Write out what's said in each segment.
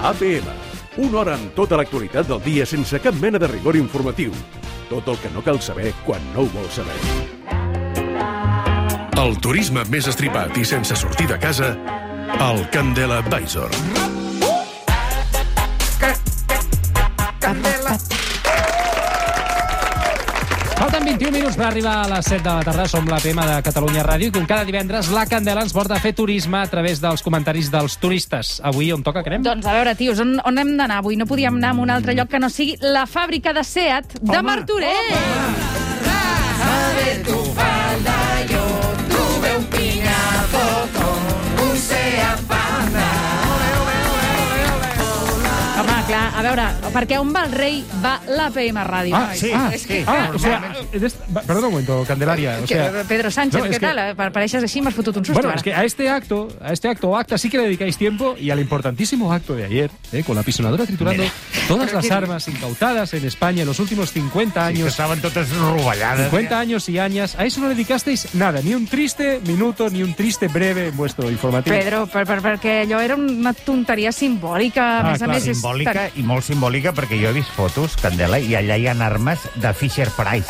APM. Una hora amb tota l'actualitat del dia sense cap mena de rigor informatiu. Tot el que no cal saber quan no ho vols saber. El turisme més estripat i sense sortir de casa, el Candela Advisor. Candela. Falten 21 minuts per arribar a les 7 de la tarda. Som l'APM de Catalunya Ràdio i com cada divendres la Candela ens porta a fer turisme a través dels comentaris dels turistes. Avui on toca, Crem? Doncs a veure, tios, on hem d'anar avui? No podíem anar a un altre lloc que no sigui la fàbrica de Seat de Martorell. De tu falda yo tuve un piñazo con un Seat Panda. Home, clar, a veure, perquè on va el rei va l'APM Ràdio. Perdón un momento, Candelaria. Pedro Sánchez, no, ¿qué tal? Pareixes así, me has fotut un susto. Bueno, es que a este acto o acta sí que le dedicáis tiempo y al importantísimo acto de ayer, con la pisonadora triturando todas las armas incautadas en España en los últimos 50 años. Sí, que estaban todas roballadas. 50 años y años. A eso no le dedicasteis nada, ni un triste minuto, ni un triste breve en vuestro informativo. Pedro, perquè allò era una tonteria simbòlica. A més, simbòlica i molt simbòlica, perquè jo he vist fotos, Candela, i allà hi ha armes de Fisher-Price.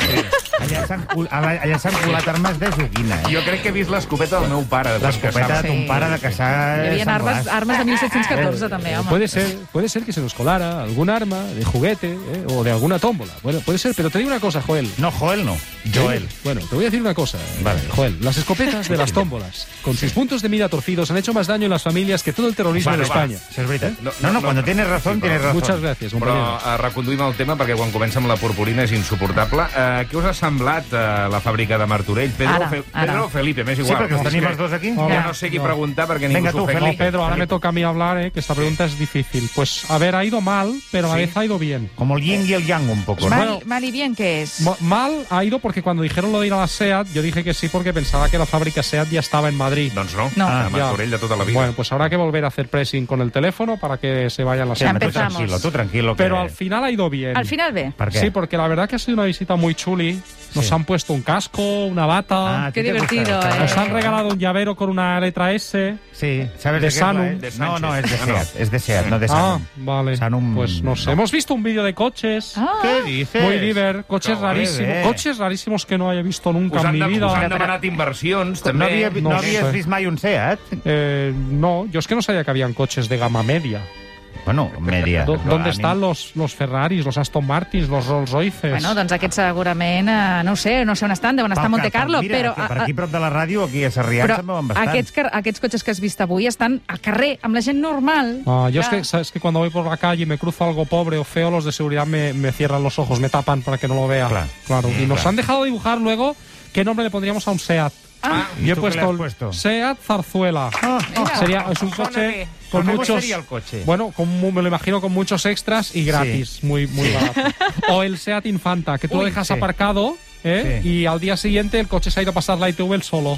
Allà s'han colat armes de joguina. Jo crec que he vist l'escopeta del meu pare. L'escopeta de ton pare de caçar... Hi havia armes de 1714, també, home. Puede ser que se nos colara algún arma de juguete o de alguna tómbola. Bueno, puede ser, pero te digo una cosa, Joel. No, Joel no. Joel. Bueno, te voy a decir una cosa, vale. Joel. Las escopetas de las tómbolas, con sus puntos de mira torcidos, han hecho más daño en las familias que todo el terrorismo en España. Això és veritat. No, cuando tienes razón, tienes razón. Muchas gracias, compañero. Però reconduïm el tema, perquè quan comença amb la purpurina és insuportable. Què us ha semblat la fàbrica de Martorell? Pedro o Felipe, m'és igual. Sí, perquè els tenim els dos aquí. Ja no sé qui preguntar, perquè ningú s'ho Felipe. No, Pedro, ahora me toca a mí hablar, que esta pregunta es difícil. Pues, a ver, ha ido mal, pero a la vez ha ido bien. Como el yin y el yang un poco, ¿no? Mal y bien, ¿qué es? Mal ha ido porque cuando dijeron lo de ir a la SEAT, yo dije que sí porque pensaba que la fábrica SEAT ya estaba en Madrid. Doncs no. A Martorell de tota la vida. Bueno, pues habrá que volver a hacer pressing con el teléfono para que se vayan las Empezamos. Tú tranquilo. Pero al final ha ido bien. Al final ve. ¿Por qué? Sí, porque la verdad que ha sido una visita muy chuli. Nos han puesto un casco, una bata. Qué divertido, Nos han regalado un llavero con una letra S. Sí, ¿sabes de qué Sanum. No, es de Seat. Es de Seat, no de Sanum. Vale. Sanum, pues no sé. Hemos visto un vídeo de coches. ¿Qué dices? Muy diver. Coches rarísimos. Coches rarísimos que no haya visto nunca en mi vida. Us han demanat inversions, també. No havies vist mai un Seat? No, yo es que no sabía que habían coches de gama media. Bueno, media. ¿Dónde están los Ferraris, los Aston Martins, los Rolls Royces? Bueno, doncs aquests segurament, no sé on estan, deuen estar a Monte Carlo, mira, però... Per aquí prop de la ràdio, aquí a Sarrià, se'n veuen bastant. Aquests cotxes que has vist avui estan al carrer, amb la gent normal. Yo es que cuando voy por la calle y me cruzo algo pobre o feo, los de seguridad me cierran los ojos, me tapan para que no lo vea. Claro. Y nos han dejado dibujar luego qué nombre le pondríamos a un SEAT. Yo he puesto SEAT Zarzuela. Es un coche con muchos... ¿Cómo sería el coche? Bueno, me lo imagino con muchos extras y gratis, muy barato. O el SEAT Infanta, que tú lo dejas aparcado y al día siguiente el coche se ha ido a pasar la ITV el solo.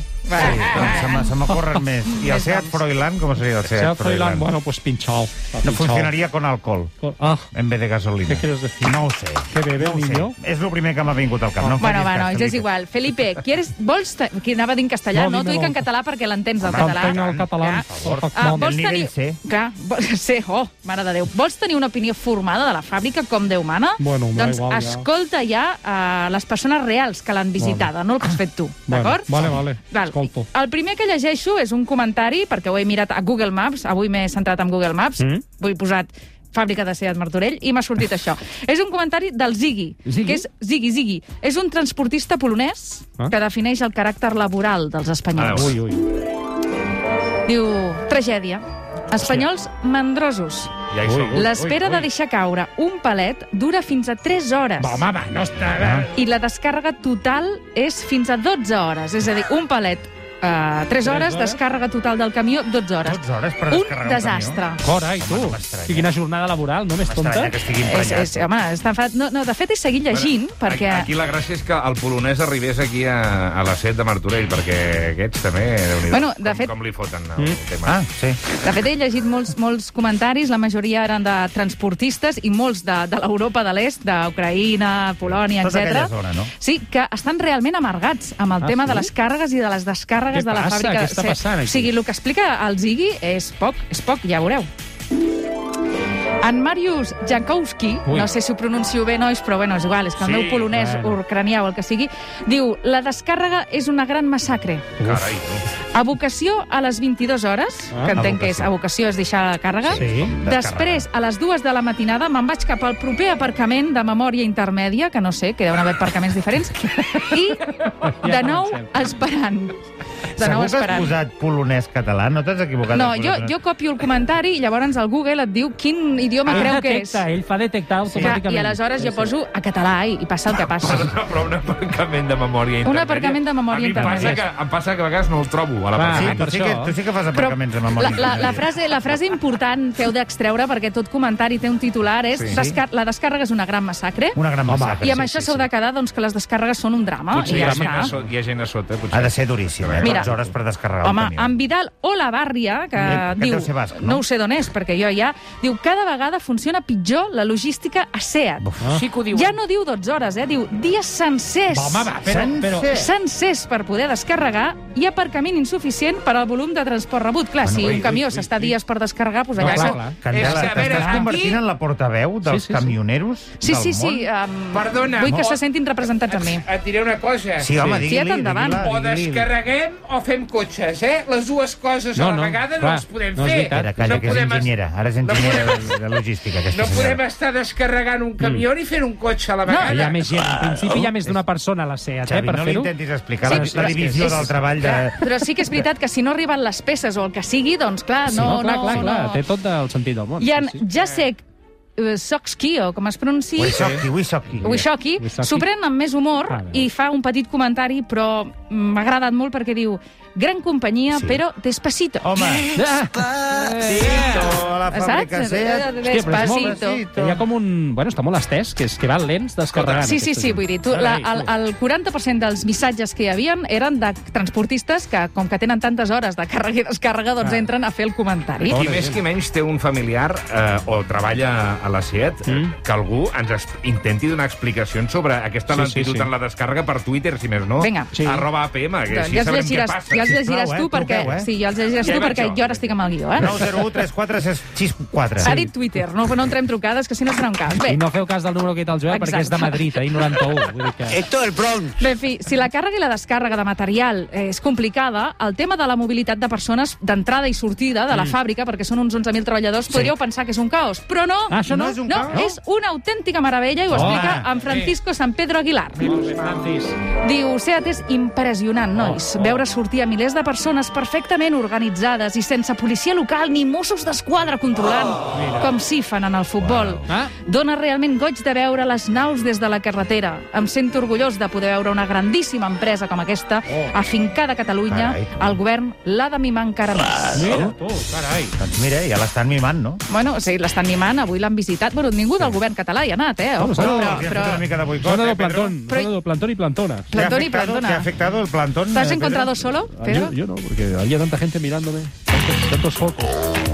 Se m'ocorren més. I el Seat Froilán, com seria el Seat Froilán? Bueno, pues pinchado. No funcionaria con alcohol, en vez de gasolina. ¿Qué quieres decir? No ho sé. ¿Qué bebe, niño? És el primer que m'ha vingut al cap. Bueno, és igual. Felipe, vols... Que anava a dir en castellà, no? T'ho dic en català perquè l'entens, el català. Entenc el català. Vols tenir... Clar, mare de Déu. Vols tenir una opinió formada de la fàbrica, com Déu mana? Bueno, doncs escolta ja les persones reals que l'han visitada, no el que has fet tu, d'acord? Vale. Escolto. El primer que llegeixo és un comentari, perquè ho he mirat a Google Maps, avui m'he centrat en Google Maps, ho he posat fàbrica de Seat Martorell, i m'ha sortit això. És un comentari del Ziggy, que és Ziggy. És un transportista polonès que defineix el caràcter laboral dels espanyols. Diu, tragèdia. Espanyols mandrosos. L'espera de deixar caure un palet dura fins a 3 hores. No està... I la descàrrega total és fins a 12 hores. És a dir, un palet 3 hores, descàrrega total del camió 12 hores. 12 hores per descarregar un desastre. Carai, tu. I quina jornada laboral, no més tonta? M'estranya que estigui emprenyat. Home, està enfat. No, de fet, he seguit llegint, perquè... Aquí la gràcia és que el polonès arribés aquí a la SEAT de Martorell, perquè aquests també, déu-n'hi-do, com li foten el tema. De fet, he llegit molts comentaris, la majoria eren de transportistes i molts de l'Europa de l'Est, d'Ucraïna, Polònia, etc. Sí, que estan realment amargats amb el tema de les càrregues i de les descàrregues de la fàbrica. Què està passant aquí? O sigui, el que explica el Ziggy és poc, ja veureu. En Mariusz Jankowski, no sé si ho pronuncio bé, nois, però bueno, és igual, és que el meu polonès, ucranià o el que sigui, diu, la descàrrega és una gran massacre. Carai, Evocació a les 22 hores, que entenc que és evocació, és deixar la càrrega. Després, a les 2 de la matinada, me'n vaig cap al proper aparcament de memòria intermèdia, que no sé, que deuen haver aparcaments diferents, i de nou esperant. Segur que has posat polonès català? No t'has equivocat? No, jo copio el comentari i llavors el Google et diu quin idioma creu que és. Ell fa detectar automàticament. I aleshores jo poso a català i passa el que passa. Però un aparcament de memòria intermèdia. Un aparcament de memòria intermèdia. Em passa que a vegades no el trobo a l'aparcament. Tu sí que fas aparcaments de memòria intermèdia. La frase important que heu d'extreure, perquè tot comentari té un titular, és la descàrrega és una gran massacre. Una gran massacre. I amb això s'heu de quedar que les descàrregues són un drama. Potser hi ha gent a sota. Ha de ser duríssim, 12 hores per descarregar un camió. En Vidal Olavarria, que diu, no ho sé d'on és, perquè jo ja, diu, cada vegada funciona pitjor la logística a SEAT. Ja no diu 12 hores, diu dies sencers. Sencers per poder descarregar i aparcament insuficient per al volum de transport rebut. Clar, si un camió s'està dies per descarregar, doncs allà... Candela, t'estàs convertint en la portaveu dels camioneros del món? Sí. Perdona. Vull que se sentin representats amb mi. Et diré una cosa. Sí, home, digui-li. O descarreguem o fem cotxes, Les dues coses a la vegada no les podem fer. Calla, que és enginyera. Ara és enginyera de logística. No podem estar descarregant un camió ni fent un cotxe a la vegada. Hi ha més gent. En principi hi ha més d'una persona a la SEAT, Xavi, per no fer-ho. li intentis explicar la divisió del treball de... Però sí que és veritat que si no arriben les peces o el que sigui, doncs clar, no... Clar, té tot el sentit del món. I en Jacek Soksky, o com es pronuncia... Wisocki, s'ho pren amb més humor i fa un petit comentari, però m'ha agradat molt perquè diu gran companyia, però despacito. Home! Despacito, a la fàbrica SEAT. Despacito. Hi ha com un... Bueno, està molt estès, que van lents descarregant. Sí, vull dir, el 40% dels missatges que hi havia eren de transportistes que, com que tenen tantes hores de càrrega i descàrrega, doncs entren a fer el comentari. Qui més qui menys té un familiar o treballa a la SEAT, que algú ens intenti donar explicacions sobre aquesta lentitud en la descàrrega per Twitter, si més no, @APM, que així sabrem què passa. Ja els llegiràs tu perquè... Sí, ja els llegiràs tu perquè jo ara estic amb el guió, 901 34 664. Ha dit Twitter, no entrem trucades, que si no serà un cas. I no feu cas del número que ha dit el Joel, perquè és de Madrid, 91. Esto el Bronx. Bé, en fi, si la càrrega i la descàrrega de material és complicada, el tema de la mobilitat de persones d'entrada i sortida de la fàbrica, perquè són uns 11.000 treballadors, podríeu pensar que és un caos, però no. Això no? No, és una autèntica meravella i ho explica en Francisco San Pedro Aguilar. Diu, SEAT és impressionant, nois. Veure sortir a milers de persones perfectament organitzades i sense policia local ni Mossos d'Esquadra controlant, com s'hi fan en el futbol. Dóna realment goig de veure les naus des de la carretera. Em sento orgullós de poder veure una grandíssima empresa com aquesta, afincada a Catalunya. El govern l'ha de mimar encara més. Mira, tu, carai. Doncs mira, ja l'estan mimant, no? Bueno, sí, l'estan mimant, avui l'han visitat. Bueno, ningú del govern català hi ha anat, Però una mica de boicot. Zona de plantón y plantona. Plantón y plantona. ¿Te ha afectado el plantón? ¿Te has encontrado solo, Pedro? Yo no, porque había tanta gente mirándome. Tantos focos.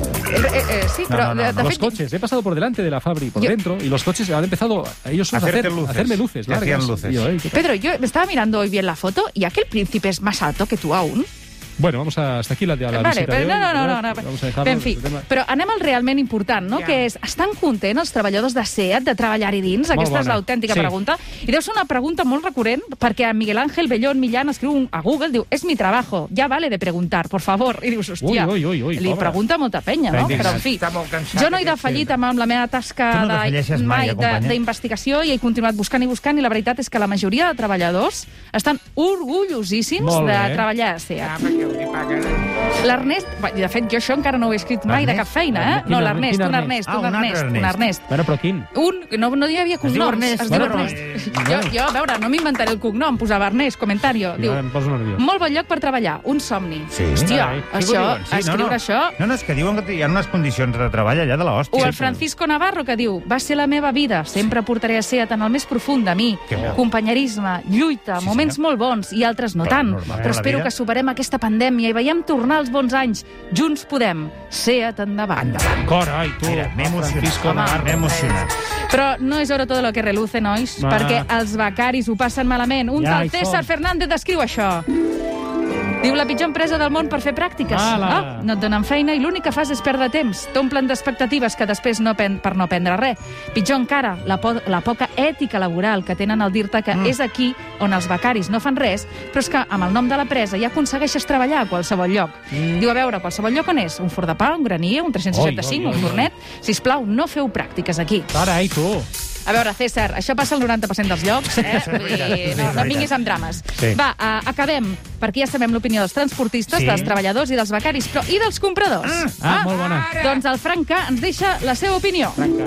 Sí, pero los coches, he pasado por delante de la fábrica, por dentro, y los coches han empezado ellos a hacerme luces largas. Pedro, yo me estaba mirando hoy bien la foto y aquel príncipe es más alto que tú aún. Bueno, vamos hasta aquí la visita de hoy. No. Vamos a dejarlo. En fi, però anem al realment important, no? Que és, estan contents els treballadors de SEAT de treballar-hi dins? Aquesta és l'autèntica pregunta. I deu ser una pregunta molt recurrent, perquè Miguel Ángel Bellón Millán escriu a Google, diu, és mi trabajo, ya vale de preguntar, por favor. I dius, hòstia, li pregunta molta penya, no? Però, en fi, jo no he defallit amb la meva tasca d'investigació i he continuat buscant i la veritat és que la majoria de treballadors estan orgullosíssims de treballar a SEAT. L'Ernest, de fet, jo això encara no ho he escrit mai de cap feina, No, l'Ernest, un Ernest. Bueno, però quin? No hi havia cognoms. Es diu Ernest. Jo, a veure, no m'inventaré el cognom, posava Ernest, comentario. Diu, molt bon lloc per treballar, un somni. Hòstia, escriure això... No, és que diuen que hi ha unes condicions de treball allà de l'hòstia. O el Francisco Navarro, que diu, va ser la meva vida, sempre portaré a SEAT en el més profund de mi. Companyerisme, lluita, moments molt bons i altres no tant. Però espero que superem aquesta pandèmia i veiem tornar els bons anys. Junts podem. SEAT endavant. Carai, tu. M'he emocionat. Però no és oro todo lo que reluce, nois, perquè els becaris ho passen malament. Un tal César Fernández descriu això. Diu, la pitjor empresa del món per fer pràctiques. No et donen feina i l'únic que fas és perdre temps. T'omplen d'expectatives que després per no aprendre res. Pitjor encara, la poca ètica laboral que tenen al dir-te que és aquí on els becaris no fan res, però és que amb el nom de la presa ja aconsegueixes treballar a qualsevol lloc. Diu, a veure, qualsevol lloc on és? Un forn de pa, un granier, un 365, un fornet? Sisplau, no feu pràctiques aquí. Carai, tu! A veure, César, això passa al 90% dels llocs, no vinguis amb drames. Va, acabem, perquè ja sabem l'opinió dels transportistes, dels treballadors i dels becaris, però i dels compradors? Molt bona. Doncs el Franca ens deixa la seva opinió.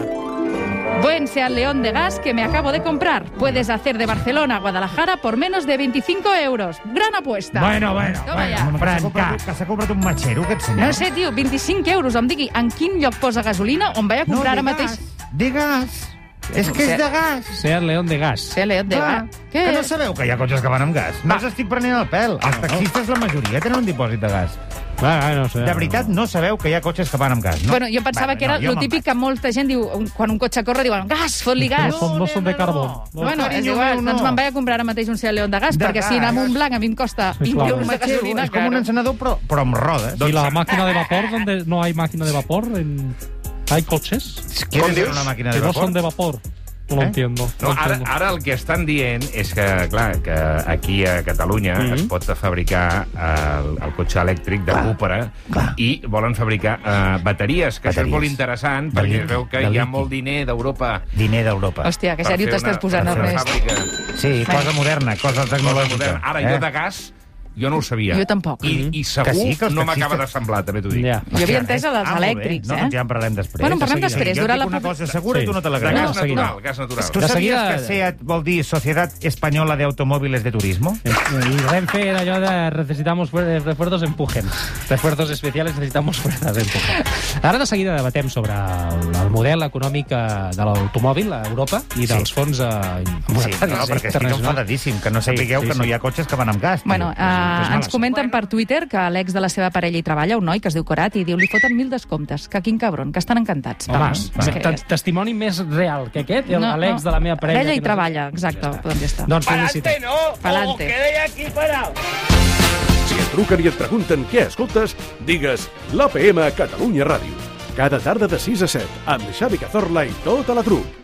Buen Seat León de gas que me acabo de comprar. Puedes hacer de Barcelona a Guadalajara por menos de 25 euros. Gran apuesta. Bueno. Franca. Que s'ha comprat un matxero, aquest senyor. No sé, tio, 25 euros. Em digui, en quin lloc posa gasolina on vaig a comprar ara mateix? De gas. És que és de gas. Seat León de gas. Seat León de gas. Que no sabeu que hi ha cotxes que van amb gas? No us estic prenent el pèl. Els taxistes, la majoria, tenen un dipòsit de gas. No sé. De veritat, no sabeu que hi ha cotxes que van amb gas, no? Bueno, jo pensava que era lo típic que molta gent diu, quan un cotxe corre, diuen, gas, fot-li gas. No són de carbó. Bueno, és igual, doncs me'n vaig a comprar ara mateix un Seat León de gas, perquè si anar a Montblanc a mi em costa 20 euros de gasolina. És com un encenedor, però amb rodes. ¿Y la máquina de vapor? ¿Donde no hay máquina de vapor? ¿Hay coches? ¿Qué es una máquina de vapor? Que no son de vapor. No entiendo. Ara el que estan dient és que, clar, que aquí a Catalunya es pot fabricar el cotxe elèctric de Cupra i volen fabricar bateries, que això és molt interessant, perquè es veu que hi ha molt diner d'Europa. Diner d'Europa. Hòstia, que sèrio t'estàs posant, Ernest. Sí, cosa moderna, cosa tecnològica. Ara, jo de gas... Jo no ho sabia. Jo tampoc. I segur no m'acaba de semblar, també t'ho dic. Jo havia entès els elèctrics, No, ja en parlem després. Bueno, en parlem després. Jo dic una cosa segura i tu no te la creus. Gas natural. Tu sabies que SEAT vol dir Societat Espanyola de Automóviles de Turismo? Y Renfe era allò de necesitamos refuerzos empujen. Refuerzos especiales necesitamos fuerzas empujen. Ara de seguida debatem sobre el model econòmic de l'automòbil a Europa i dels fons monetaris. No, perquè estic enfadadíssim, que no sapigueu que no hi ha cotxes que van amb gas. Bueno, ens comenten per Twitter que l'ex de la seva parella hi treballa, un noi que es diu Corat, i diu, li foten 1.000 descomptes, que quin cabron, que estan encantats. Home, testimoni més real que aquest, l'ex de la meva parella. Ella hi treballa, exacte, doncs ja està. Doncs felicitat. Palante, no, Palante. o quede aquí parado. Si et truquen i et pregunten què escoltes, digues l'APM Catalunya Ràdio. Cada tarda de 6 a 7, amb Xavi Cazorla i tota la trup.